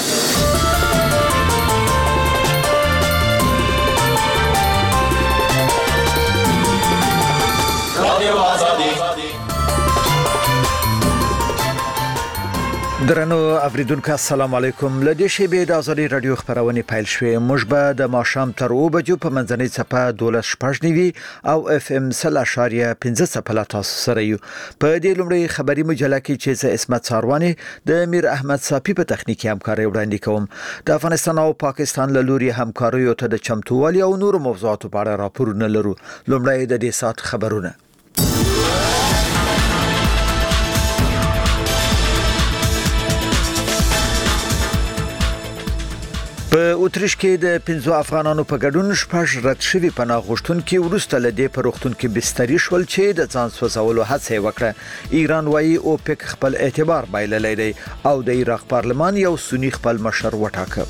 درنو اوریدونکو السلام علیکم. لدې شیبې د ازادي رادیو خبرونه پیل شوې. موږ به د ماښام تر 2 بجو په منځنۍ صفه 12:15 او اف ام 0.15 تاسو سره یو. په دې لومړی خبري مجله کې چې اسمت ساروانی د میر احمد صافي په تخنیکی همکاري وړاندې کوم. د افغانستان او پاکستان له لوري همکاریو ته د چمتووالي او نور موضوعاتو په اړه راپورونه لرو. لومړی د دې سات خبرونه. په اتریش کې د 15 افغانانو په ګډون شپږ رد شوي پناه غوښتونکي ورسته لدې په روغتون کې بستري شول چې د ځان سوځولو هڅه وکړه. ایران وايي اوپک خپل اعتبار بایللی دی او د عراق پارلمان یو سنی خپل مشر وټاکه.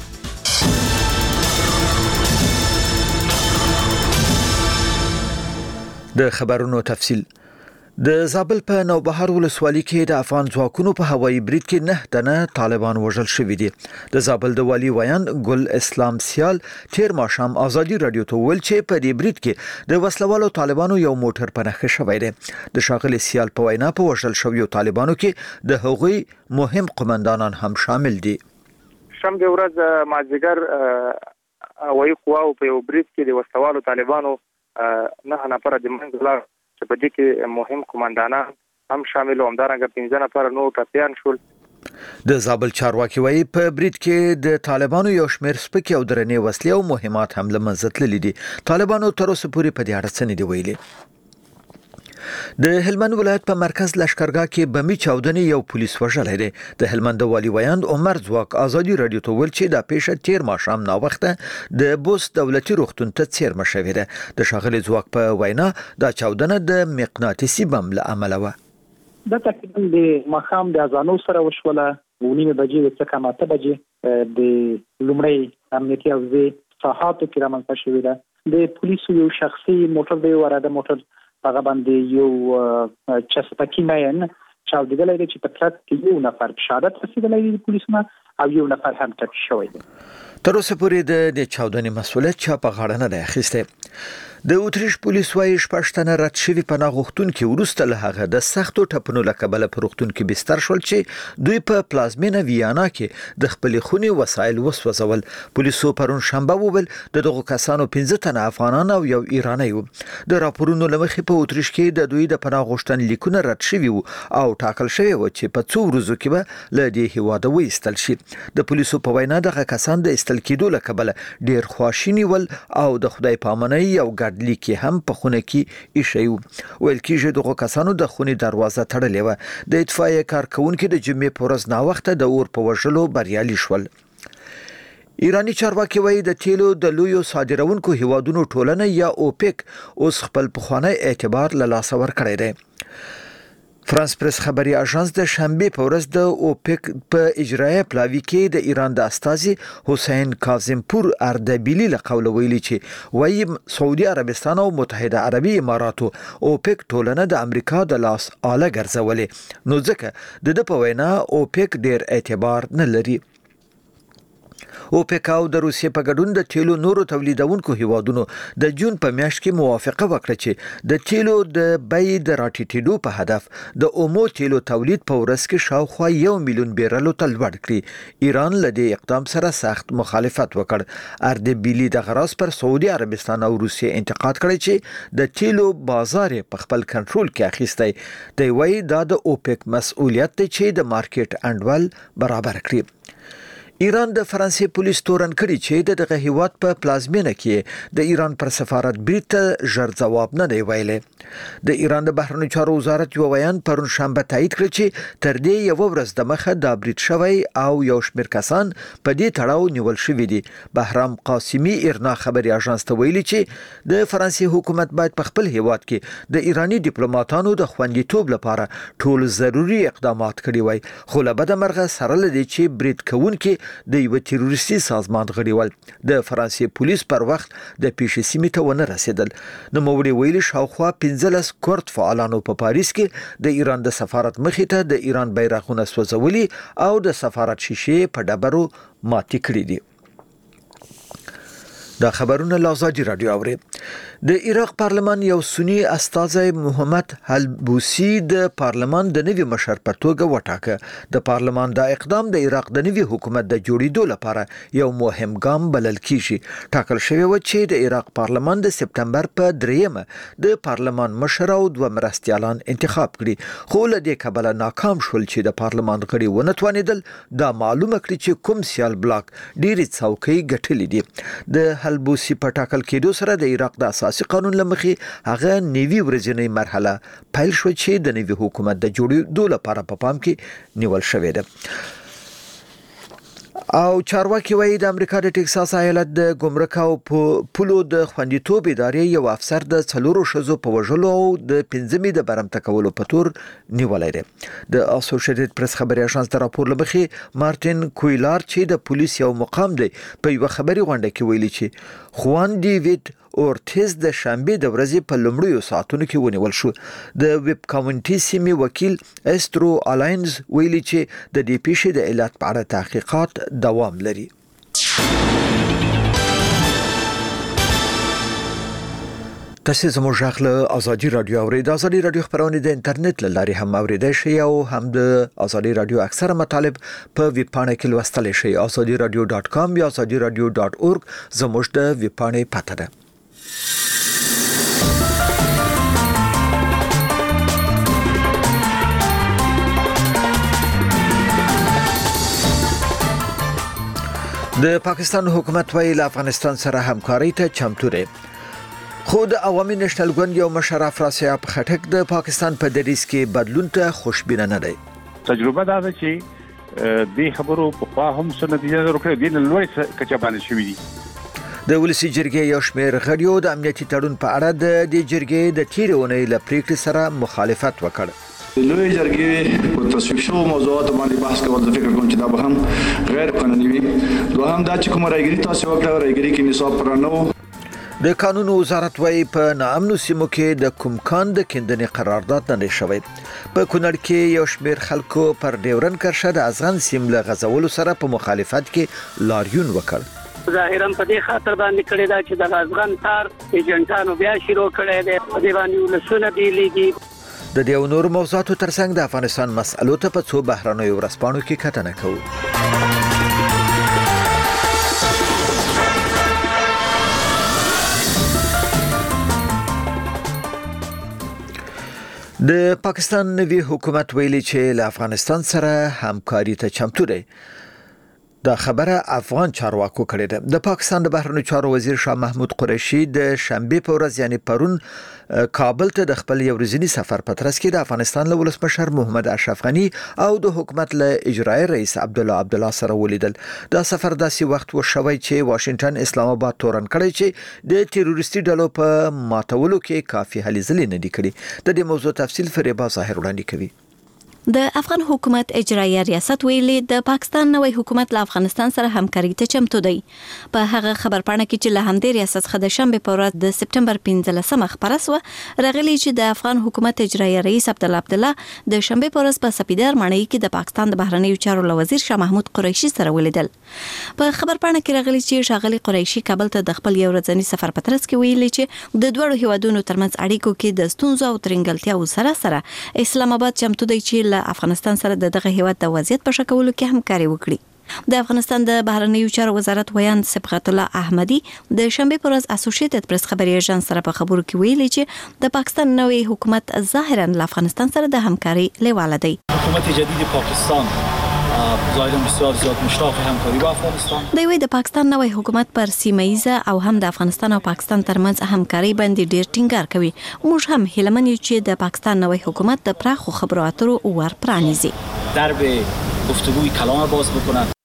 د خبرونو تفصیل. د زابل په نوبهار ولسوالۍ کې د افغان ځواکونو په هوایي برید کې 9 تنه طالبان وژل شوي دي. د زابل د والي ویان ګل اسلام سیال تیر ماښام ازادي رادیو ته ویل چې په دې برید کې د وسلوالو طالبانو یو موټر په نښه شوی دی. د ښاغلي سیال په وینا په وژل شویو طالبانو کې د هغوی مهم قومندانان هم شامل دي. شم د ورځ مازیګر هوایي قواو په یو برید کې د وسلوالو طالبانو 9 نفر د منځ چې په دې کې مهم قومندانان هم شامل و. همدارنګه 15 نفر نور ټپیان شول. د زابل چارواکي وایي په برید کې د طالبانو یو شمېر سپکې او درنې وسلې او مهمات هم له منځه تللي دي. طالبانو تر اوسه پورې په دې اړه څه نه دي ویلي. د هلمند ولایت په مرکز لشکرګاه کې بمي چاودنې یو پولیس وژلی دی. د هلمند والي ویاند عمر ځواک ازادي رادیو ته ویل چې دا پیښه تیر ماښام ناوخته د بوست دولتي روغتون ته څیرمه شوې ده. د ښاغلي ځواک په وینا دا چاودنه د مقناطیسي بم له امله وه. دا تقریبا د ماښام د اذانو سره وشوله. 9 بجې څخه 8 بجې د لومړی امنیتي حوزې ساحاتو کې رامنځته شوې ده. د پولیسو یو شخصي موټر دی وراده موټر هغه باندې یو چسپکی مین چاودیدلی دی چې په ترڅ کې یو نفر شهادت رسیدلی دی پولیسو او یو نفر هم ټپي شوی دی. تر اوسه پورې د چاودنې مسؤلیت چا په غاړه نه دی اخیستی. د اتریش پولیس وايي شپږ تنه رد شوي پناه غوښتونکي وروسته له هغه د سختو ټپونو له کبله په روغتون کې بستر شول چې دوی په پلازمینه ویانا کې د خپلې خونې وسایل وسوځول. پولیسو پرون شنبه وویل د دغو کسانو 15 تنه افغانان او یو ایرانی وو. د راپورونو له مخې په اتریش کې د دوی د پناه غوښتنې لیکونه رد شوي وو او ټاکل شوی و چې په څو ورځو کې به له دې هیواده وایستل شي. د پولیسو په وینا دغه کسان د ایستل کېدو له کبله ډیر خواشیني ول او د خدای پامنۍ یو ګډ لیکي هم په خونه کې ایښی وو. ویل کېږي دغو کسانو د خونې دروازه تړلې وه. د اطفائیې کارکونکي د جمعې په ورځ ناوخته د اور په وژلو بریالي شول. ایرانی چارواکي وایي د تیلو د لویو صادرونکو هیوادونو ټولنه یا اوپک اوس خپل پخوانی اعتبار له لاسه ورکړی دی. فرانس پریس خبري اژانس د شنبه په ورځ د اوپک په اجرایه پلاوی کې د ایران د استازي حسین کاظمپور اردبیلی له قوله ویلي چې وايي سعودي عربستان او متحده عربي اماراتو اوپک ټولنه د امریکا د لاس آله ګرځولې. نو ځکه د په وینا اوپک ډیر اعتبار نه لري. اوپک او د روسیې په ګډون د تیلو نورو تولیدونکو هیوادونو د جون په میاشت کې موافقه وکړه چې د تیلو د بیې د راټیټېدو په هدف د اومو تیلو تولید په ورځ کې شاوخوا 1 میلیون بیرلو ته لوړ کړي. ایران له دې اقدام سره سخت مخالفت وکړ. اردبیلی د غراس پر سعودي عربستان او روسیې انتقاد کړی چې د تیلو بازار په خپل کنټرول کې اخیستی. دی وايي دا د اوپک مسؤلیت دی چې د مارکیټ انډول برابر کړي. ایران د فرانسې پولیس تورن کړي چې دغه هیواد په پلازمینه کې د ایران پر سفارت برید ته ژر ځواب نه دی ویلی. د ایران د بهرنیو چارو وزارت یو بیان پرون شنبه تایید کړ چې تر دې یو ورځ د مخه دا برید شوی او یو شمېر کسان په دې تړاو نیول شوي دي. بهرام قاسمی ایرنا خبري اژانس ته ویلي چې د فرانسې حکومت باید په خپل هیواد کې د ایرانی ډیپلوماټانو د خوندیتوب لپاره ټول ضروري اقدامات کړي وای. خو له بده مرغه سره لدی چې برید کوونکي د یو تروریستي سازمان غړي ول. د فرانسې پولیس پر وخت د پیښې سیمې ته ونه رسیدل. نو موري ویلي شاوخوا 15 کورد فعالانو په پاریس کې د ایران د سفارت مخې ته د ایران بیرغونه سوځولي او د سفارت شیشې په ډبرو ماتې کړې دي. دا خبرونه لازادي رادیو اوري. د عراق پارلمان یو سنی استازی محمد حلبوسی د پارلمان د نوي مشر په توګه وټاکه. د پارلمان دا اقدام د عراق د نوي حکومت د جوړېدو لپاره یو مهم ګام بلل کیږي. ټاکل شوی و چې د عراق پارلمان د سپتمبر په 3 د پارلمان مشر او 2 مرستیالان انتخاب کړي، خو له دې کبله ناکام شول چې د پارلمان غړي ونه توانیدل دا معلومه کړي چې کوم سیال بلاک ډېری څوکۍ ګټلې دي. د حلبوسی په ټاکل کېدو سره د عراق د اساسي قانون لمخې هغه نوي ورځنی مرحله پیل شو چې د نوي حکومت د جوړېدو لپاره په پام کې نیول شوې ده. او چارواکي وایي د امریکا د ټکساس ایالت د ګمرک او پولو د خوندیتوب ادارې یو افسر د 4 ښځو په وژلو او د 5 د برمته کولو په تور نیولای دی. د اسوسییټډ پریس خبري اژانس د راپور لمخې مارټین کویلار چې د پولیس یو مقام دی په یو خبري غونډه کې ویلي چې خوان ډیوید اورتیز د شنبه د ورځې په لومړیو ساعتونو کې ونیول شو. د ویب کاونټي سیمې وکیل استرو الاینز ویلي چې د دې پیښې د علت په اړه تحقیقات دوام لري. تاسو زموږ غږ ازادي رادیو اورئ. د ازادي رادیو خبرونه د انټرنیټ لاري هم اوریدئ شئ او هم د ازادي رادیو اکثره مطالب په ویب پاڼه کې لوستلی شئ. azadiradio.com یا azadiradio.org زموږ د ویب پاڼې پته ده. د پاکستان حکومت وایي له افغانستان سره همکاري ته چمتو دی. خود عوامي نېشنل ګوند یو مشر افراسیاب خټک د پاکستان په دریځ کې بدلون ته خوشبینه نه دی. تجربه دا ده چې د خبرو په خوا هم څه نتیجه ورکړي دي، نن لوړ کچه باندې شوې دي. د ولسی جرګې یو شمېر غړیو د امنیتي تړون په اړه د دې جرګې د تیرونې له پریکړې سره مخالفت وکړ. لوی جرګې په تصویب شو موضوعات باندې بحث کول د فکر کوم چې دا به هم غیر قانوني وي. دوهم دا چې کوم رايګري تاسو وکړه رايګري کې نصاب پرانو. د قانون وزارت وايي په ناامنو سیمو کې د کومکان د کندنې قرارداد نه شوی. په کونړ کې یو شمېر خلکو پر ډیورن کرښه د ازغن سیم له غزولو سره په مخالفت کې لاریون وکړ. ظاهرا په دې خاطر باندې کړی دا چې د ازغن تار ایجنټانو بیا شروع کړی دی، په دې باندې ولسونه بیلېږي. د دې نور موضوعاتو ترڅنګ د افغانستان مسألو ته په څو بهرنیو ورځپاڼو کې کتنه کوو. د پاکستان نوي حکومت ویلي چې له افغانستان سره همکاري ته چمتو دی. دا خبره افغان چارواکو کړې ده. د پاکستان د بهرنیو چارو وزیر شاه محمود قریشي د شنبه په ورځ یعنی پرون کابل ته د خپل یو ورځنی سفر په ترڅ کې د افغانستان له ولسمشر محمد اشرف غني او د حکومت له اجرایی رئیس عبدالله سره ولیدل. دا سفر داسې وخت وشوي چې واشنگټن اسلام آباد تورن کړی چې د تروریستي ډلو په ماتولو کې کافي هلې ځلې نه دي کړې. د دې موضوع تفصیل فریبا ظاهر وړاندې کوي. د افغان حکومت اجرایی ریاست ویلي د پاکستان نوې حکومت له افغانستان سره همکاري ته چمتو دی. په هغه خبرپاڼه کې چې له همدې ریاست څخه د شنبه په ورځ د سپتمبر 15 خبره سوه راغلي چې د افغان حکومت اجرایی رئیس عبدالله د شنبه په ورځ په سپیدار ماڼۍ کې د پاکستان د بهرنیو چارو وزیر شاه محمود قریشي سره ولیدل. په خبرپاڼه کې راغلي چې شاغلي قریشي کابل ته د خپل یو ورځنی سفر په ترڅ کې ویلي چې د دوه هیوادونو ترمنځ اړیکو کې د ستونزو او ترنګلتیاو سره اسلام آباد چمتو دی چې له افغانستان سره دغه هیواد د وضعیت په ښه کولو کې همکاري وکړي. د افغانستان د بهرنیو چارو وزارت ویان صبغت الله احمدي د شنبه پر ورځ اسوسییټډ پریس خبري اژانس سره په خبرو کې ویلي چې د پاکستان نوې حکومت ظاهرا له افغانستان سره د همکاري لیواله دی. حکومت جدید پاکستان ظاهرا بسیار زیاد مشتاق همکاری با افغانستان. د پاکستان نوې حکومت پر سیمه‌ایزه او هم د افغانستان او پاکستان ترمنځ همکاري باندې ډیر ټینګار کوي. موږ هم هیلمن یو چې د پاکستان نوې حکومت د پراخو خبرو اترو ور پرانیزي. درب گفتگوی کلام باز بکنه.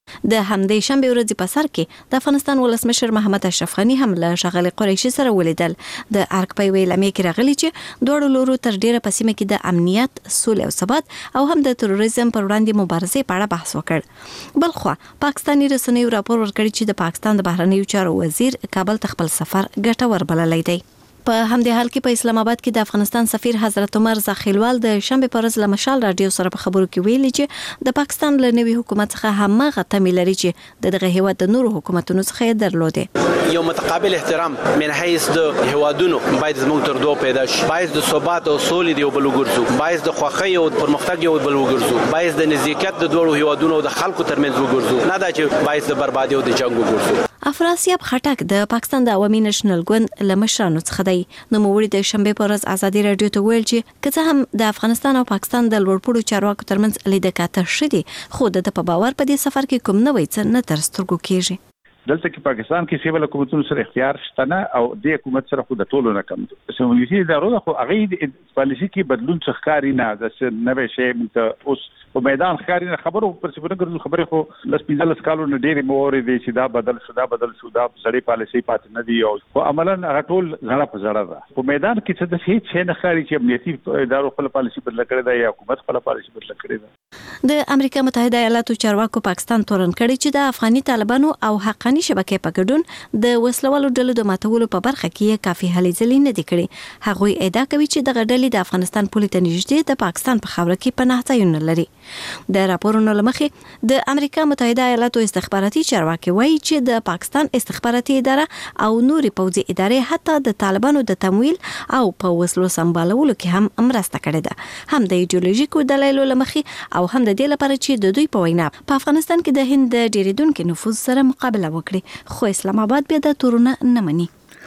د همدې شنبه ورځې په سر کې د افغانستان ولسمشر محمد اشرف غنی هم له ښاغلي قریشي سره ولیدل. د ارګ په ویلامې کې راغلي چې دوه لورو تر ډیره په سیمه کې د امنیت، سولې او ثبات او هم د تروریزم پر وړاندې مبارزې په اړه بحث وکړ. بلخوا پاکستاني رسنیو راپور ورکړی چې د پاکستان د بهرنیو چارو وزیر کابل ته خپل سفر ګټور بللی دی. په همدې حال کې په اسلام آباد کې د افغانستان سفیر حضرت عمر زاخیلوال د شنبه پر ورځ له مشال رادیو سره په خبرو کې ویلي چې د پاکستان له نوي حکومت څخه همغه تمه لري چې دغه هیواد د نورو حکومتونو څخه یې درلوده. یو متقابل احترام من حیث د هیوادونو باید زموږ تر دوه پیدا شي، باید د ثبات او سولې دی بل وګرځو، باید د خوښۍ او پرمختګ یو بل وګرځو، باید د نزدېکت د دوه هیوادونو او د خلکو ترمنځ وګرځو، نه دا چې باید د بربادي او د جنگ وګرځو. افراسیاب خټک د پاکستان د عوامي نېشنل ګوند له مشرانو څخه دی. نو موږ د شنبه پر ورځ ازادي رادیو ته ویل چې که څه هم د افغانستان او پاکستان د لوړپوړو چارواکو ترمنځ لیدکاته شدي، خو د په باور په دې سفر کې کوم نوې څه نه تر سترګو کېږي. دلته کې پاکستان کې سیول حکومتونو سره اختیار شته نه او د حکومت سره خو د ټولو نه کم دي. سمونیتي ادارو خو هغه د پالیسي کې بدلون څه ښکاری نه د نوې شی مت اوس په میدان ښکاری نه خبرو پر څه ګرځو خبرې خو لس 15 کالو نه ډېرې مورې دي چې دا بدل شو دا سړی پالیسي پات نه دی او عملاً هغه ټول زړه په زړه ده. په میدان کې څه د هیڅ شی نه ښکاری چې امنیتي ادارو خپل پالیسي بدل کړې ده یا حکومت خپل پالیسي بدل کړې ده. د امریکا متحده ایالاتو چارواکو پاکستان تورن کړی چې د افغاني طالبانو او حقاني شبکې په ګډون د وسلوالو ډلو د ماتولو په برخه کې کافي هلې ځلې نه دي کړې. هغوی ادعا کوي چې دغه ډلې د افغانستان پولې ته نږدې د پاکستان په خاوره کې پناه ځایونه لري. د راپورونو لمخې د امریکا متحده ایالاتو استخباراتي چارواکي وایي چې د پاکستان استخباراتي اداره او نوري پوځي ادارې حتی د طالبانو د تمویل او په وسلو سمبالولو کې هم مرسته کړې ده، هم د ایډیولوژیکو دلایلو لمخې او هم د دې لپاره چې د دوی په وینا په افغانستان کې د هند د ډیریدونکو نفوذ سره مقابله وکړي، خو اسلام آباد بیا د تورونه نه مني.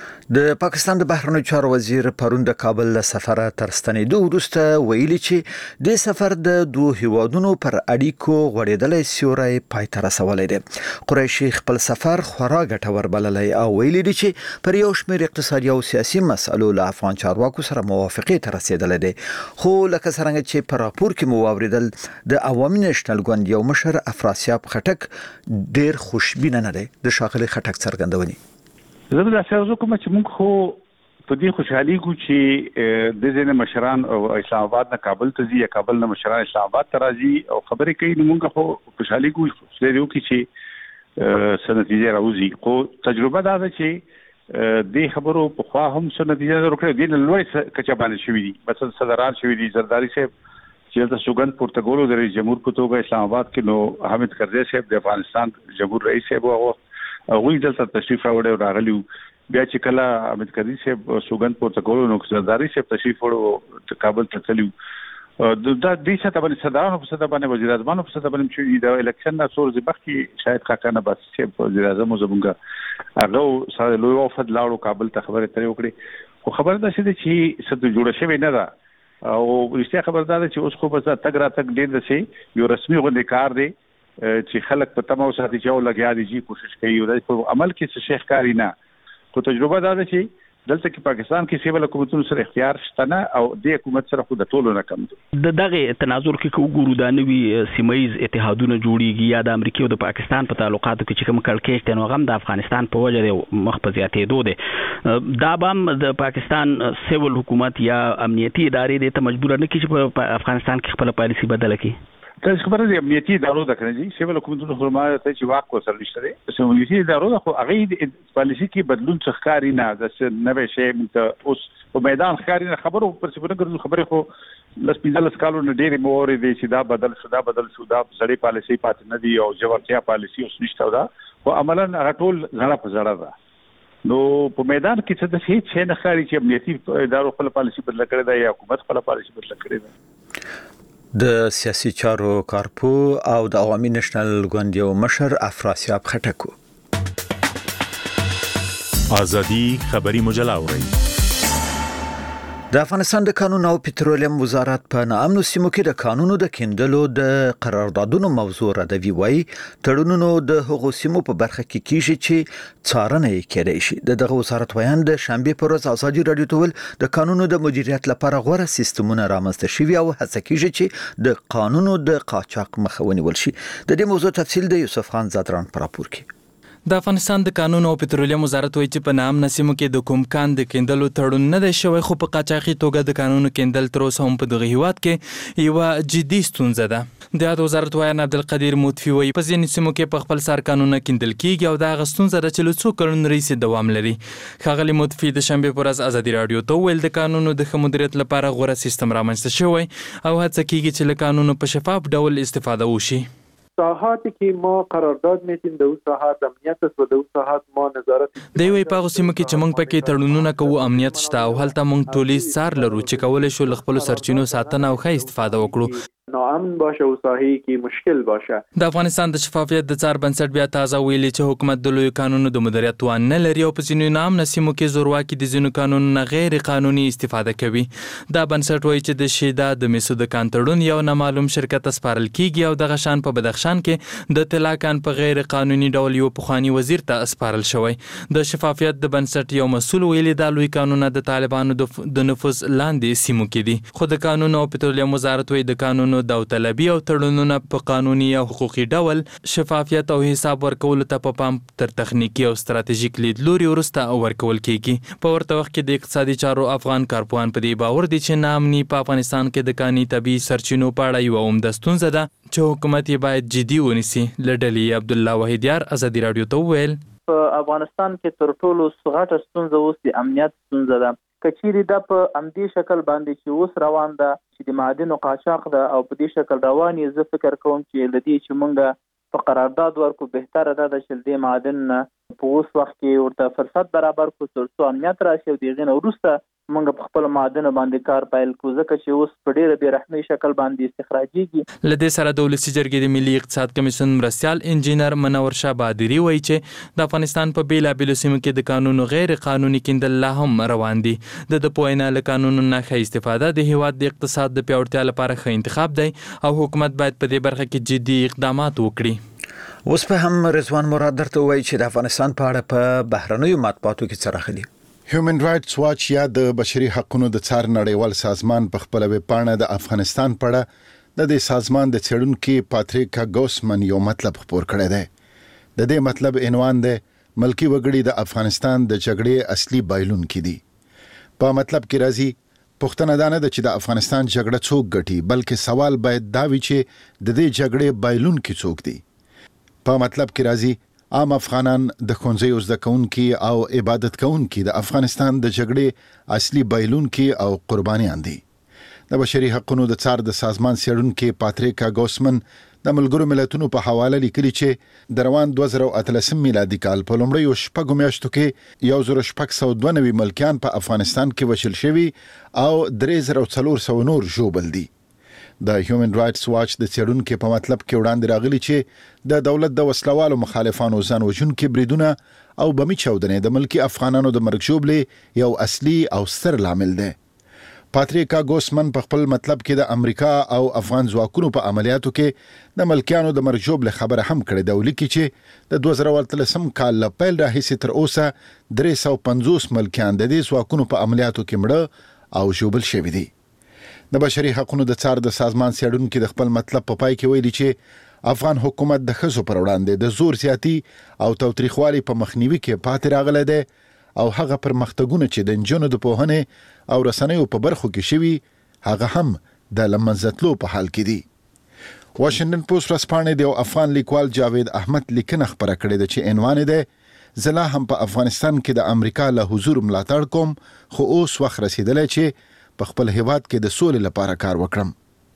د پاکستان د بهرنیو چارو وزیر پرون د کابل له سفره تر ستنېدو وروسته ویلي چې د سفر د دوه هیوادونو پر اړیکو غوړېدلې سیوری پای ته رسولی دی. قریشي خپل سفر خورا ګټور بللی او ویلي دی چې پر یو شمېر اقتصادي او سیاسي مسلو له افغان چارواکو سره موافقې ته رسېدلی دی. خو لکه څرنګه چې په راپور کې مو واورېدل د عوامي نېشنل ګوند یو مشر افراسیاب خټک ډېر خوشبینه نه دی. د ښاغلي خټک څرګندونې زه به تاسو کوم چې موږ خو په دې خوشحالي کو چې د ځینې مشران او اسلام آباد نه کابل ته ځي یا کابل نه مشران اسلام آباد ته راځي او خبرې کوي، موږ خو خوشحالي کو چې سنتیجه راوځي. خو تجربه دا ده چې د خبرو په خوا هم سنتیجه ورکړي دي، لوړ کچا باندې شوې دي. مثلا صدران شوې دي، زرداری صاحب چې د سوګند پورتګالو د رئیس جمهور په توګه اسلام آباد کې نو حامد کرزي صاحب د افغانستان جمهور رئیس صاحب او دلته تشریف راوړی او راغلی. بیا چې کله حامد کرزي صاحب سوګند پورتګالو نو زرداری صاحب تشریف وړو کابل ته تللی. دا د څه ته باندې صدرانو په څه باندې وزیر اعظم په څه باندې چې د الیکشن نه څور ځبخ کې شاید کاکانه بس چې وزیر اعظم زمونږ هغه سره لوی وفد لاړو کابل ته خبره ترې وکړي. خو خبره ده چې څه جوړه شوی نه ده او رښتیا خبردار چې اوس خو بس تګ را تګ ډېر د سي یو رسمي غونډه کار دی چې خلک په تمو ساتي چې او لګیا دي چې کوشش کوي او د عمل کې څه شیخ کاری نه. خو تجربه دا ده چې دلته کې پاکستان کې سیول حکومتونو سره اختیار شته نه او د حکومت سره خو د ټولو نه کم دي. د دغه تناظر کې وګورو دا نوي سیمایي اتحادونه جوړیږي یا د امریکا او د پاکستان په تعلقاتو کې چې کوم کړکېچ دی نو هغه د افغانستان په وجه د مخ په زیاتېدو دی. دا به د پاکستان سیول حکومت یا امنیتي ادارې ته مجبور نه کړي چې په افغانستان کې خپل پالیسي بدله کړي. تاسو خبره دې امنیتي ادارو د کړنی سیول حکومتونو خرمایه ته چې واک وسر نشته دي. امنیتي ادارو خو هغه د پالیسي کې بدلون څه ښکاری نه د نوې شی مت اوس په میدان ښکاری نه خبرو پر څه ګرځو خبرې خو لس 15 کالو نه ډېرې مورې دي چې دا بدل شو دا سړی پالیسي پات نه دی او جوړتیا پالیسي اوس نشته دا خو عملاً هغه ټول زړه په زړه ده. نو په میدان کې څه د هیڅ شی نه ښکاری چې امنیتي ادارو خپل پالیسي بدل کړې ده یا حکومت خپل پالیسي بدل کړې ده. د سیاسي چارو کارپو او د عوامي نېشنل ګوند یو مشر افراسیاب خټک. ازادي خبري مجله اوري. د افغانستان د قانون او پټرولیم وزارت په نامنو سیمو کې د قانونو د کیندلو د قراردادونو موضوع ردوي وایي تړونونو د هغو سیمو په برخه کې کیږي چې څارنه یې کېدای شي. دغه وزارت ویان د شنبه پر ورځ ازادي رادیو ته ول د قانونو د مدیریت لپاره غوړه سیستمونه رامنځته شوي او هڅه کیږي چې د قانونو د قاچاق مخه ونیول شي. د دې موضوع تفصیل د یوسف خان زادران پر راپور کې. د افغانستان د قانون او پټرولیم وزارت وایي چې په نام نسیمو کې د کوم کان د کیندلو تړون نه دی شوی، خو په قاچاقي توګه د قانون کیندل تر اوسه هم په دغه هیواد کې یو جدي ستونزه ده. د یاد وزارت وایي عبدالقدیر موتفي وایي په ځینې سیمو کې په خپل سر قانون کیندل کیږي او دا ستونزه ده چې له څو کلونو راهیسې دوام لري. ښاغلي موتفي د شنبه پر ورځ ازادي رادیو ته ویل د قانونو د ښه مدیریت لپاره غوره سیستم رامنځته شوی او هڅه کیږي چې له قانونو په شفاف ډول استفاده وشي. ساحاتی که ما قرارداد میتیم در اون ساحات امنیت است و در اون ساحات ما نظارت دی وی په سیمه کې چې موږ پکې تړونونه کوو امنیت شته او هلته موږ ټولې سار لرو چې کولای شو له خپل سرچینو ساتنه او ښه استفاده وکړو. ناامن باشه او ساحې کې مشکل باشه. د افغانستان د شفافیت د څار بنسټ بیا تازه ویلي چې حکومت د لوی قانونو د مدیریت توان نه لري او په ځینو نامنه سیمو کې زورواکي د ځینو قانونونو غیر قانوني استفاده کوي. دا بنسټ وایي چې د شیدا د مسعود کان تړون یو نامعلوم شرکت سپارل کیږي او د غشان په بدخشان کې د طلا کان په غیر قانوني ډول یو پخوانی وزیر ته سپارل شوی. د شفافیت د بنسټ یو مسؤل ویلي دا لوی قانونونه د طالبانو د نفوذ لاندې سیمو کې دي، خو د قانون او پټرولیم وزارت وایي د قانونو داوطلبي او تړونونه په قانوني او حقوقي ډول شفافیت او حساب ورکولو ته په پام تر تخنیکی او ستراتیژیک لیدلوري وروسته ورکول کیږي. په ورته وخت کې د اقتصادي چارو افغان کارپوهان په دې باور دي چې نامني په افغانستان کې د کاني طبي سرچینو په اړه یو عمده ستونزه ده چې حکومت یې باید جدي ونیسي. لډلي عبدالله وحیدیار ازادي رادیو ته ویل په افغانستان کې تر ټولو غټه ستونزه اوس د امنیت ستونزه ده. کچيري دا په امدي شکل باندې چې اوس روان ده چې د معادنو قاچاق ده او په دې شکل رواني، زه فکر کوم چې لدی چې مونږ په قرارداد ورکو بهتره ده چې د معادن په اوس وخت کې ورته فرصت برابر کو تر څو امنیت راشي او دغه نه وروسته مونږ په خپل معادن باندې کار پیل کو، ځکه چې اوس په ډیره بې رحمي شکل باندې استخراجيږي. لدې سره د ولسی جرګې د ملي اقتصاد کمیسیون مرستيال انجینر منور شاه بادری وایي چې د افغانستان په بیلابیلو سیمو کې د قانونو غیر قانوني کیندل لا هم روان دي. د پوینه له قانونو نه ښه استفاده د هیواد د اقتصاد د پیاوړتیا لپاره ښه انتخاب دی او حکومت باید په دې برخه کې جدي اقدامات وکړي. اوس په هم رضوان مراد درته وایي چې د افغانستان په اړه په بهرنیو مطبوعاتو کې څه راغلي. هیومن رائټس واچ یا د بشري حقوقو د څار نړیوال سازمان په خپل ویبپاڼه د افغانستان په اړه د دې سازمان د څېړونکو پاتریکا ګوسمن یو مطلب خبر کړی دی. د دې مطلب عنوان دی ملکی وګړي د افغانستان د جګړې اصلي بایلونکي دي. په مطلب کې راځي پښتنه دانه د چې د افغانستان جګړه څوک ګټي، بلکې سوال باید دا وي چې د دې جګړې بایلونکي څوک دي. په مطلب کې راځي عام افغانان د ښوونځیو زده کوونکي او عبادت کوونکي د افغانستان د جګړې اصلي بایلونکي او قربانیان دي. د بشري حقوقو د څار د سازمان څېړونکي پاتریکا ګوسمن د ملګرو ملتونو په حواله لیکلي چې د روان 2013 میلادي کال په لومړیو شپږو میاشتو کې 1692 ملکیان په افغانستان کې وشل شوي او 3400 نور ژوبل دي. د هیومن رائټس واچ د څېړونکو په مطلب کې وړاندې راغلي چې د دولت د وسلوالو مخالفانو ځان وژونکي بریدونه او بمي چاودنې د ملکی افغانانو د مرګ ژوبلې یو اصلي او ستر لامل دی. پاتریکا ګوسمن په خپل مطلب کې د امریکا او افغان ځواکونو په عملیاتو کې د ملکیانو د مرګ ژوبلې خبره هم کړې ده، ولیکي چې د 2013 کال له پیل راهیسې تر اوسه 350 ملکیان د دې ځواکونو په عملیاتو کې مړه او ژوبل شوي دي. د بشري حقوقو د څار د سازمان څېړونکو د خپل مطلب په پای کې ویلي چې افغان حکومت د ښځو پر وړاندې د زور زیاتی او تاوتریخوالي په مخنیوي کې پاتې راغلی دی او هغه پرمختګونه چې د نجونو د پوهنې او رسنیو په برخو کې شوي هغه هم د لمنځتلو په حال کې دي. واشنگټن پوسټ ورځپاڼې د افغان لیکوال جاوید احمد لیکنه خبره کړې ده چې عنوان دی زه لا هم په افغانستان کې د امریکا له حضور ملاتړ کوم، خو اوس وخت رسیدلی چې په خپل هیواد کې د سولې لپاره کار وکړم.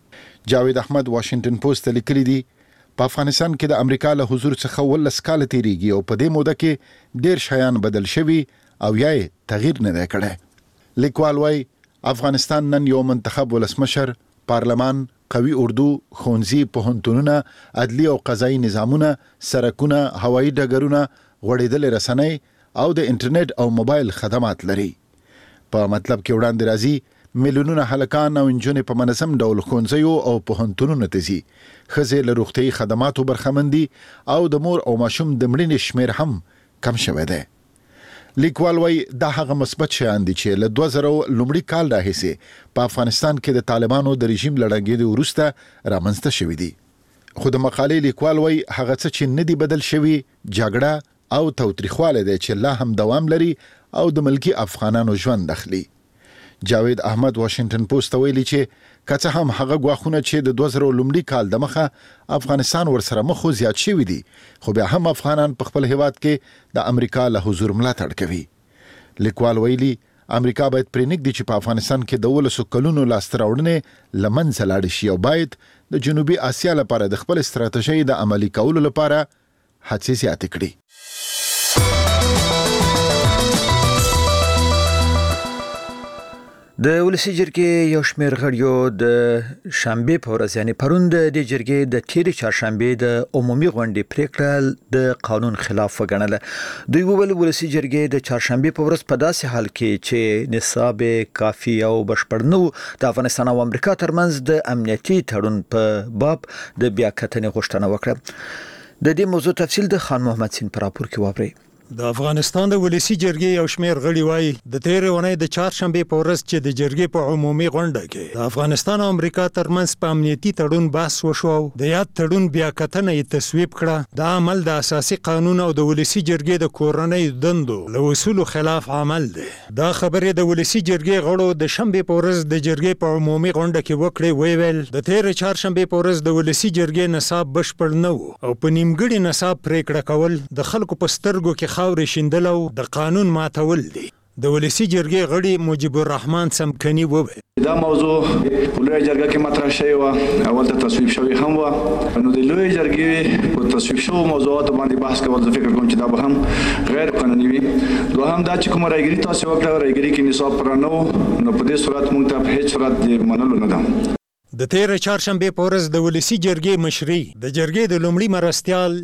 جاوید احمد واشنگټن پوسټ ته لیکلي دي په افغانستان کې د امریکا له حضور څخه 19 کال تیریږي او په دې موده کې ډېر شیان بدل شوي او یا تغییر نه دی کړی. لیکوال وايي افغانستان نن یو منتخب ولسمشر، پارلمان، قوي اردو، ښوونځي، پوهنتونونه، عدلي او قضایي نظامونه، سرکونه، هوایي ډګرونه، غوړېدلې رسنۍ او د انټرنیټ او موبایل خدمات لري. په مطلب کې وړاندې راځي میلیونونه هلکان او نجونې په منظم ډول ښوونځیو او پوهنتونونو ته ځي. ښځې له روغتیايي خدماتو برخمن دي او د مور او ماشوم د مړینې شمیر هم کم شوی دی. لیکوال وایي دا هغه مثبت شیان دي چې له 2000 لومړي کال راهیسې په افغانستان کې د طالبانو د رژیم له ړنګېدو وروسته رامنځته شوي دي. خو د مقالې لیکوال وایي هغه څه چې نه دي بدل شوي جګړه او تاوتریخوالی دی چې لا هم دوام لري او د ملکي افغانانو ژوند اخلي. جاوید احمد واشنگټن پوسټ ته ویلي چې که څه هم هغه ګواښونه چې د 2000 لومړي کال د مخه افغانستان ورسره مخ زیات شوي دي خو بیا هم افغانان په خپل هیواد کې د امریکا له حضور ملاتړ کوي. لیکوال ویلي امریکا باید پرېنږدي چې په افغانستان کې د 12 کلونو لاسته راوړنې له منځه لاړې شي او باید د جنوبي اسیا لپاره د خپل ستراتیژۍ د عملي کولو لپاره هڅې زیاتې کړي. د ولسی جرګې یو شمېر غړیو د شنبه په ورځ یعنی پرون د جرګې د تیرې چهارشنبه د عمومي غونډې پریکړه د قانون خلاف وګڼله. دوی وویل ولسی جرګې د چهارشنبه په ورځ په داسې حال کې چې نصاب کافي او بشپړ نه د افغانستان او امریکا ترمنځ د امنیتي تړون په باب د بیاکتنې غوښتنه وکړه. د دې موضوع تفصیل د خان محمد سین پر راپور کې واورئ. د افغانستان د ولسی جرګې یو شمېر غړي وایي د تیرې اونۍ د چهارشنبه په ورځ چې د جرګې په عمومي غونډه کې د افغانستان او امریکا ترمنځ په امنیتي تړون بحث وشو د یاد تړون بیاکتنه یې تصویب کړه. دا عمل د اساسي قانون او د ولسی جرګې د کورنۍ دندو له اصولو خلاف عمل دی. دا خبرې د ولسی جرګې غړو د شنبه په ورځ د جرګې په عمومي غونډه کې وکړې. ویل د تیرې چهارشنبه په ورځ د ولسی جرګې نصاب بشپړ نه او په نیمګړي نصاب پریکړه کول د خلکو په سترګو کې خاورې شیندل او د قانون ماتول دي. د ولسی جرګې غړي مجيب الرحمن سمکني وویل دا موضوع لوی جرګه کې مطرح شوی و اول ته تصویب شوی هم و نو د لوی جرګې په تصویب شو موضوعات باندې بحث کول زه فکر کوم چې دا به هم غیر قانوني وي. دوهم دا چې کوم راګری تاسو وکړه راګری کې نصاب پر نو په دې صورت مونږ ته په هیڅ صورت منلو نه ده. د تیرې چهارشنبه په ورځ د ولسی جرګې مشري د جرګې د لومړي مرستیال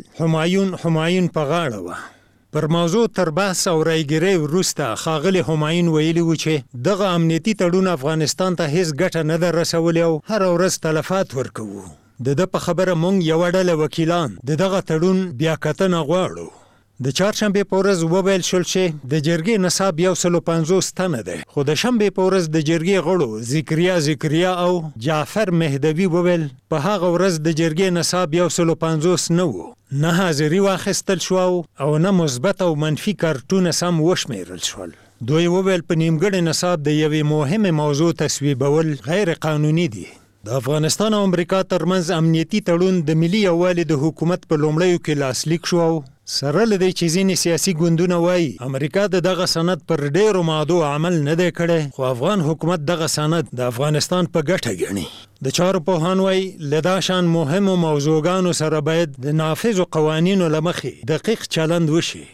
همایون په غاړه و. پر موضوع تر بحث او رایګیرۍ وروسته ښاغلي همایون ویلي و چې دغه امنیتي تړون افغانستان ته هیڅ ګټه نه ده رسولې او هر ورځ تلفات ورکوو. د په خبره مونږ یو ډله وکیلان دغه تړون بیاکتنه غواړو. د چهارشنبه په ورځ وویل شول چې د جرګې نصاب 150 تنه ده خو د شنبه په ورځ د جرګې غړو ذکریا او جعفر مهدوی وویل په هغه ورځ د جرګې نصاب 150 نه و. نه حاضری واخیستل شو او نه مثبت او منفي کارتونه سم وشمیرل شول. دوی وویل په نیمګړي نصاب د یوې مهمه موضوع تصویبول غیر قانوني دي. د افغانستان او امریکا ترمنځ امنیتي تړون د ملي یووالي د حکومت په لومړیو کې لاسلیک شو سره لدی چې ځینې سیاسي ګوندونه وایي امریکا دغه سند پر ډیرو مادو عمل نه دی کړی خو افغان حکومت دغه سند د افغانستان په ګټه ګڼي. د چارو پوهان وایي لدا شان مهمو موضوعګانو سره باید د نافذو قوانینو له مخې دقیق چلند وشي.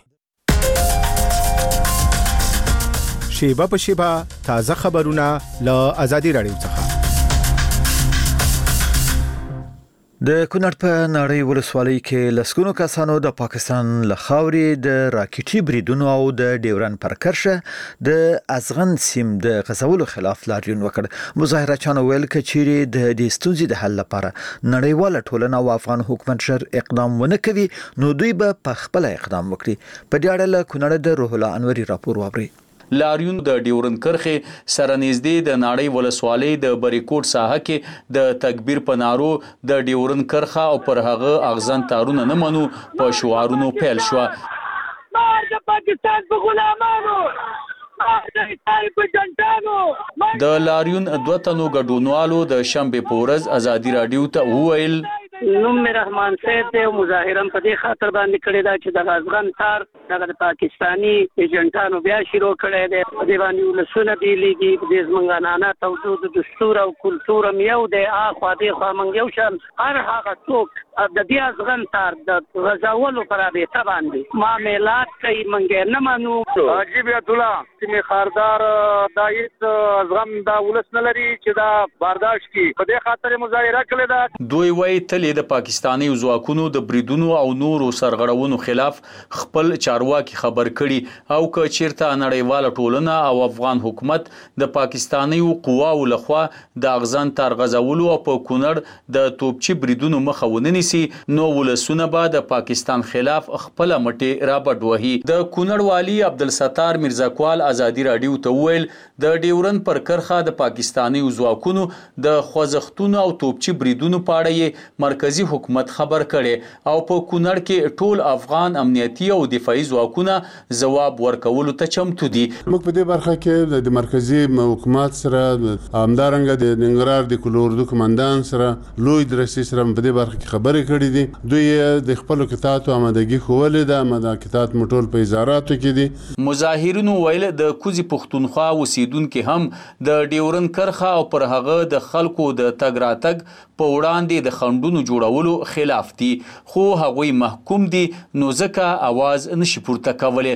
شیبه په شیبه تازه خبرونه له آزادي رادیو څخه. د کونړ په نړۍ ولسوالۍ کې لسګونو کسانو د پاکستان له خاورې د راکټي بریدونو او د ډیورن پر کرښه د ازغن سیم د غزولو خلاف لاریون وکړ. مظاهرچیانو ویل کچېرې د دې ستونزې د حل لپاره نړیواله ټولنه او افغان حکومت ژر اقدام ونه کوي نو دوی به په خپل اقدام وکړي. په دې اړه له کونړ د روح الله انوري راپور واورئ. لاریون د ډیورن کرښې سره نږدې د ناړۍ ولسوالۍ د بریکوټ ساحه کې د تکبیر په نارو د ډیورن کرښه او پر هغه اغزن تارونه نه منو په شعارونو پیل شو. د پاکستان په غلامانو د لاریون دوه تنو ګډونوالو د شنبه په ورځ آزادي رادیو ته وویل نوم می رحمان صاحب دی او مظاهره په دې خاطر باندې کړی دا چې د افغان تار د پاکستانی ایجنټانو بیا شروع کړی دی. په دې باندې ولسونه دی لګي د زمونږ نه توجه د دستور او کلتور یو دی اخوا دی خو مونږ یو شان هر هغه څوک د دې افغان تار د غزاولو پر رابطه باندې معاملات کوي مونږ نه مانو. عجیب الله چې می خاردار دایت ازغم دا ولس نه لري چې دا برداشت کی په دې خاطر مظاهره کړی دا. دوی وایي تل د پاکستانی ځواکونو د بریدونو او نورو سرغړونو خلاف خپل چارو چارواکي خبر کړي او که چیرته نړیواله ټولنه او افغان حکومت د پاکستاني قواو لخوا د اغزن تار غزولو او په کونړ د توپچي بریدونو مخه ونیسي نو ولسونه به د پاکستان خلاف خپل مټي رابډ وهي. د کونړ والی عبدالستار مرزاکوال ازادي رادیو ته ویل د ډیورن پر کرخه د پاکستاني ځواکونو د خوځښتونو او توپچي بریدونو په اړه مرکزی حکومت خبر کړي او په کونړ کې ټول افغان امنیتي او دفاعي ځواکونه جواب ورکولو ته چمتو دي. موږ په دې برخه کې د مرکزی حکومت سره همدارنګه د ننګرهار د کلوردو کمانډان سره لوی درسي سره په دې برخه کې خبرې کړې دي. دوی د خپل کتابو آمادګي خوولې ده مداکتات مټول په وزارتو کې دي. مظاهرینو ویل د کوزي پښتونخوا اوسیدونکو هم د ډیورن کرخه او پر هغه د خلکو د تګ راتګ په وړاندې د خندونو جوړولو خلاف دي خو هغوی محکوم دي نو ځکه आवाज نشي پورته کولای.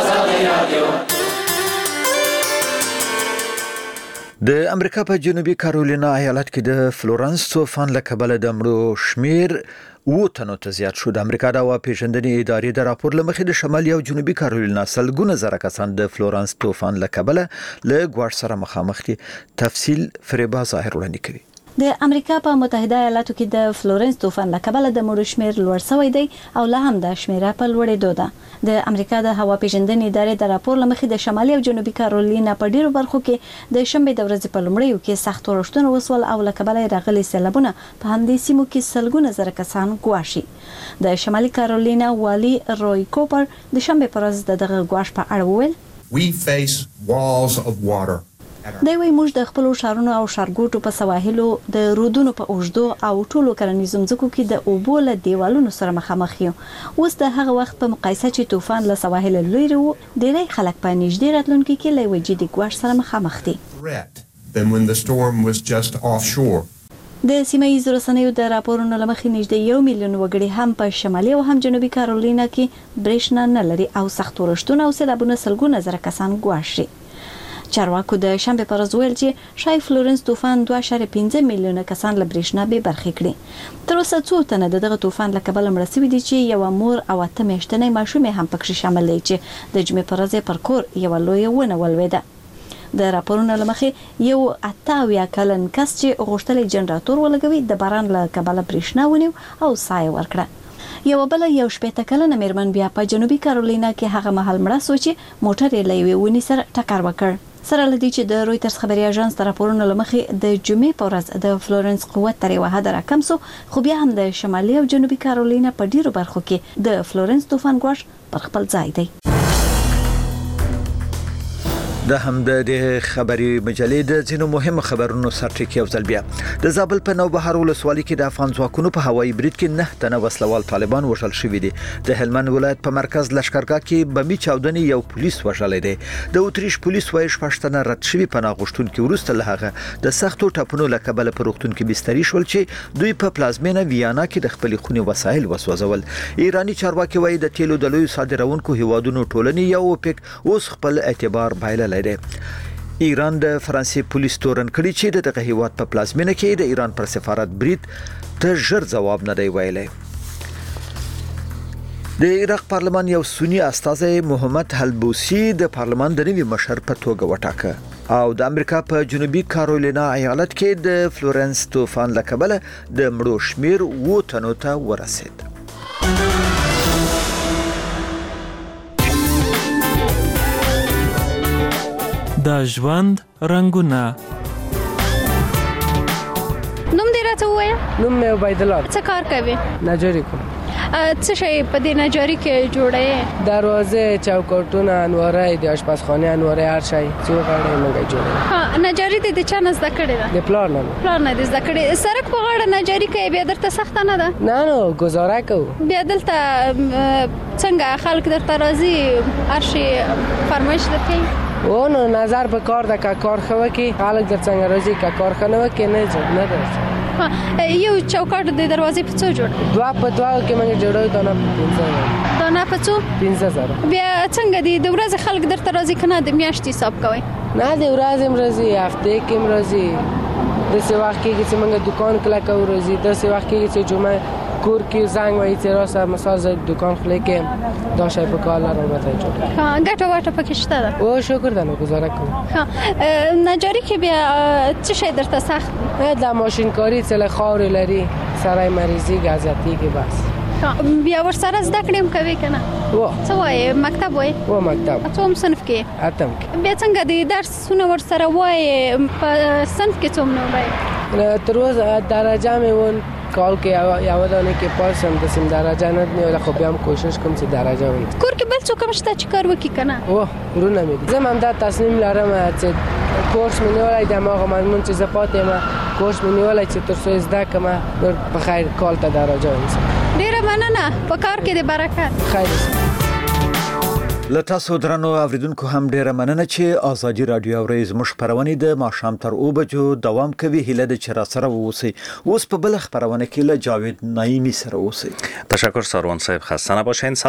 د امریکا په جنوبي کارولینا ایالت کې د فلورنس طوفان له کبله د مړو شمیر تنو ته زیات شو. د امریکا د هوا پیژندنې ادارې د راپور لمخې د شمالي او جنوبي کارولینا سلګونه زره کسان د فلورنس طوفان له کبله له ګواښ سره مخامخ دي. تفصیل فریبا ظاهر وړاندې کوي. د امریکا په متحده ایالاتو کې د فلورنس طوفان له کبله د مړو شمیر لوړ شوی دی او لا هم د شمیره په لوړېدو ده. د امریکا د هوا پیژندنې ادارې د راپور لمخې د شمالي او جنوبي کارولینا په ډیرو برخو کې د شنبه د ورځې په لومړیو کې سخت اورښتونه وسول او له کبله راغلي سیلابونه په همدې سیمو کې سلګونه زره کسان ګواښي. د شمالي کارولینا والی روي کوپر د شنبه پر ورځ دغه ګواښ په اړه وویل We face walls of water. دوی وایي موږ د خپل شهرونو او ښارګوټو په سواحلو د رودونو په اوږدو او ټولو کرنیزو ځمکو کې د اوبو له دیوالونو سره مخامخ یو. اوس د هغه وخت په مقایسه چې طوفان له سواحل لوی وو ډېری خلک په نږدې راتلونکي کې له یوه جدي ګواښ سره مخامخ دي. Than when the storm was just offshore. د سیمه ییزو رسنیو د راپورونو لمخې نږدې 1 میلیون وګړي هم په شمالي او هم جنوبي کارولینا کې برېښنا نه لري او سخت اورښتونه او سیلابونه سلګونه زره کسان ګواښي. چارواکو د شنبه پر ورځ ویل چې شای فلورنس طوفان 2.5 میلیونه کسان له برېښنا بې برخې کړي. تر اوسه څو تنه دغه طوفان له کبله مړه شوي دي چې یوه مور او 8 میاشتنۍ ماشومې هم پکې شامل دي چې د جمعې پر ورځ پر کور یوه لویه ونه ولوېده. د راپورونو لمخې یو 88 کلن کس چې غوښتل جنراتور ولګوي د باران له کبله برېښنا ونیو او سایه ورکړه. یو بل یو 18 کلنه میرمن بیا په جنوبي کارولینا کې هغه مهال مړه شو چې موټر یې له یوې ونې سره ټکر وکړ. سره لدی چې د رويټرز خبري اژانس د راپورونو لمخې د جمعې په ورځ د فلورنس قوت تر یوه حد راکم شو خو بیا هم د شمالي او جنوبي کارولینا په ډیرو برخو کې د فلورنس طوفان ګواښ پر خپل ځای دی. د هم د خبري مجلې د ځینو مهمو خبرونو سرټکی او ځلبیا د زابل په نوبهار ولسوالۍ کې د افغان ځواکونو په هوایي برید کې 9 تنه وسلوال طالبان وژل شوي دي. د هلمند ولایت په مرکز لشکرګاه کې بمي چاودنې یو پولیس وژلی دی. د اتریش پولیس وایي 6 تنه رد شوي پناه غوښتونکي وروسته له هغه د سختو ټاپونو له کبله په روغتون کې بستري شول چې دوی په پلازمینه ویانا کې د خپلې خونې وسایل وسوځول. ایرانی چارواکي وایي د تیلو د لویو صادرونکو هیوادونو ټولنې یو اوپک اوس خپل اعتبار بایللی دی. ایران د فرانسې پولیس تورن کړي چې دغه هیواد په پلازمینه کې د ایران پر سفارت برید ته ژر جواب نه دی ویلی. د عراق پارلمان یو سنی استازی محمد حلبوسی د پارلمان د نوي مشر په توګه وټاکه او د امریکا په جنوبي کارولینا ایالت کې د فلورنس طوفان له کبله د مړو شمیر 7 تنو ته ورسید. د ژوند رنگونه. نوم دې راته ووایه. نوم مې عبید الله. څه کار کوي؟ نجاري کوم. څه شی په دې نجاري کې جوړې؟ دروازې، چوکاټونه، انواري، د آشپزخانه انواري، هر شی څو غاړې موږ جوړوو. ها، نجاري دې چا نه زده کړې ده؟ د پلار نه. پلار نه دې زده کړې. سړک په غاړه نجاري کوي بیا درته سخته نه ده؟ نه نو گزاره کوو. بیا دلته څنګه خلک درته راځي هر شی فرمایش درته؟ او نو نظر به کار د کار خو کې خلک در څنګه راځي که کار خنه وکي نه درځي. یو چوکاټ د دروازې په څو جوړ؟ دوا په دوا کې موږ جوړو دانه په څو؟ 15000. بیا څنګه دی د ورځې خلک درته راځي کنه د میاشتې حساب کوي؟ نه د ورځې مرزي هفته کې مرزي د څه وخت کې چې موږ دکان کلا کوو روزي د څه وخت کې چې جمعه کور کې زنګ وایي چې راسه مثال زه دکان خولې کې دا شی په کار لرم ماته جوړ ګټه واټه پکې شته ده او شکر ده نو گزاره کوم نجاری کې بیا څه شی درته سخت د ماشین کاری څه خاور لري سرای مریضي غازتی کې بس بیا ورسره زده کړم کوي کنه څه وایي مکتب وایي مکتب څوم صنف کې اتم کې بیا څنګه د درسونه ورسره وایي په صنف کې څوم نو وایي تر اوسه درجه مې ون کال کې یو دانه کې پاسم د سیم درجه نه دی خو بیا هم کوشش کوم چې درجه ون کور کې بل څوک مشته چې کار وکي کنه ورونه مې زه هم دا تصمیم لرم چې کورس مې نیولای د ما مضمون چې زپاتې ما کورس مې نیولای چې تر څو زده کوم نور په خیر کال ته درجه ونیسم ډیره مننه په کار کې د برکت خیر لتاسو درنو اوریدونکو هم ډیره مننه چې ازادي رادیو اوري زموږ خبرونه د ماښام تر 2 بجو دوام کوي هله د چر سره ووسی اوس په بل خبرونه کې له جاوید نعیمی سره ووسی. تشکر ساروان صاحب، خسته نباشین.